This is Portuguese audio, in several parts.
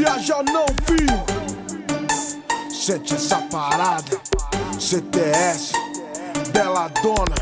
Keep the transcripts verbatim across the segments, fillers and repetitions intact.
Viaja não, filho. Sente essa parada. C T S, Bela Dona.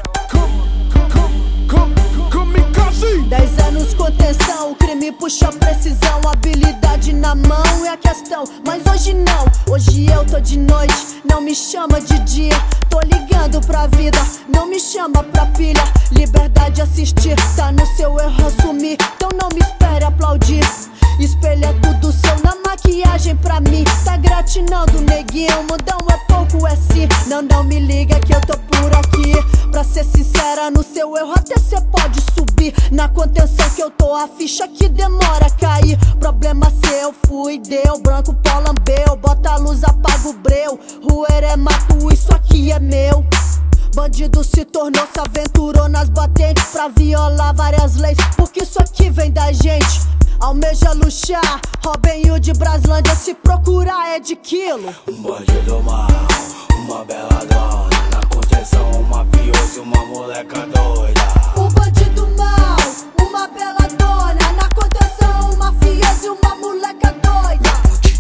Dez anos contenção, o crime puxa precisão, habilidade na mão é a questão, mas hoje não, hoje eu tô de noite, não me chama de dia, tô ligando pra vida, não me chama pra pilha, liberdade assistir, tá no seu erro assumir, então não me espere aplaudir, espelho é tudo seu na maquiagem pra mim, tá gratinando neguinho, mundão é pouco é sim, não, não me liga que eu tô por aqui, pra ser sincera no seu erro até cê pode subir, na contenção que eu tô a ficha que demora a cair, problema seu, fui, deu, branco pó lambeu, bota a luz, apaga o breu, ruer é mato, isso aqui é meu. Bandido se tornou, se aventurou nas batentes pra violar várias leis, porque isso aqui vem da gente. Almeja luxar, Robin Hood, Braslândia, se procurar é de quilo. Um bandido mal, uma bela dona, na contenção um mafioso, uma moleca doida. Um bandido mal, uma bela dona, na contenção um mafioso e uma moleca doida.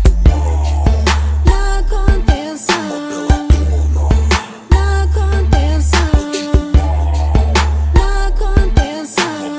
Na contenção, na contenção, na contenção,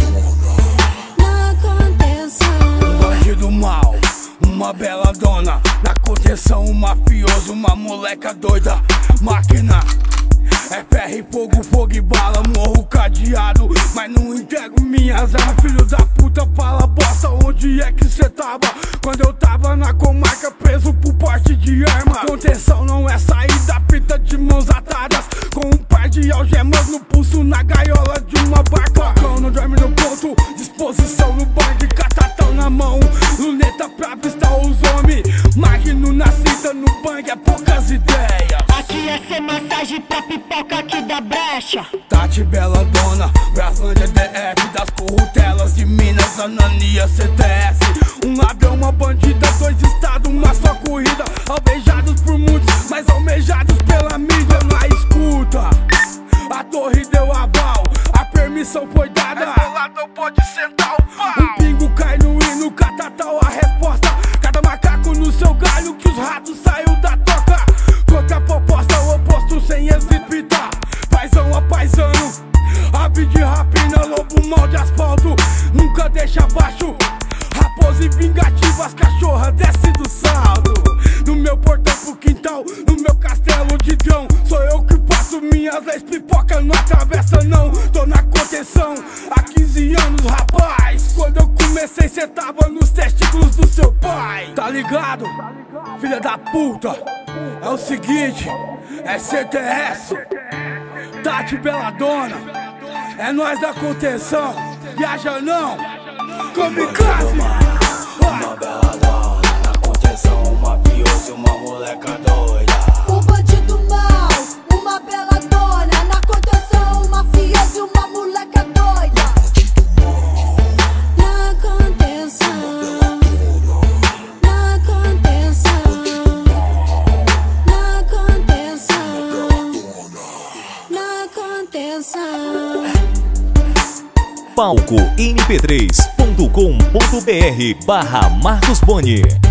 na contenção. Um bandido mal, uma bela dona, na contenção um mafioso, uma moleca doida. Máquina é ferro e fogo, fogo e bala, morro cadeado, mas não entrego minhas armas. Filho da puta, fala bosta, onde é que cê tava quando eu tava na comarca preso por porte de arma? Contenção não é saída, fita de mãos atadas, com um par de algemas no pulso, na gaiola de uma barca. Cão não dorme no ponto, disposição no bang, catatão na mão, luneta pra avistar os homens, magno na cinta, no bang é poucas ideias. Aqui é ser massagem pra pipoca aqui da brecha. Tati, Bela Dona, Braslândia, D F, das corrutelas de Minas, Anania, C T S. Um ladrão, uma bandida, dois estados, uma só corrida, alvejados por muitos, mas almejados pela mídia. Na escuta, a torre deu aval, a permissão foi dada, é ladrão pode sentar o pau. Um pingo cai no hino, catatal a resposta, cada macaco no seu galho que os ratos saiu da toca. Contra proposta, o oposto sem hesitar, paizão a paisano, ave de rapina, lobo mal de asfalto, nunca deixa abaixo. Raposa e vingativa, as cachorras desce do saldo. No meu portão pro quintal, no meu castelo de drão, sou eu que faço minhas leis, pipoca não atravessa não. Tô na contenção há quinze anos, rapaz, quando eu comecei cê tava nos testículos do seu pai. Tá ligado, filha da puta? É o seguinte, é C T S, Tati, Bela Dona, é nós da contenção, viaja não, kamikaze. Uma bela dona, na contenção um mafioso, uma moleca doida. Um bandido mal, uma bela dona, na contenção um mafioso e uma moleca doida. Na contenção, na contenção, na contenção, na contenção. Palco m p três ponto com ponto br barra Marcos Boni.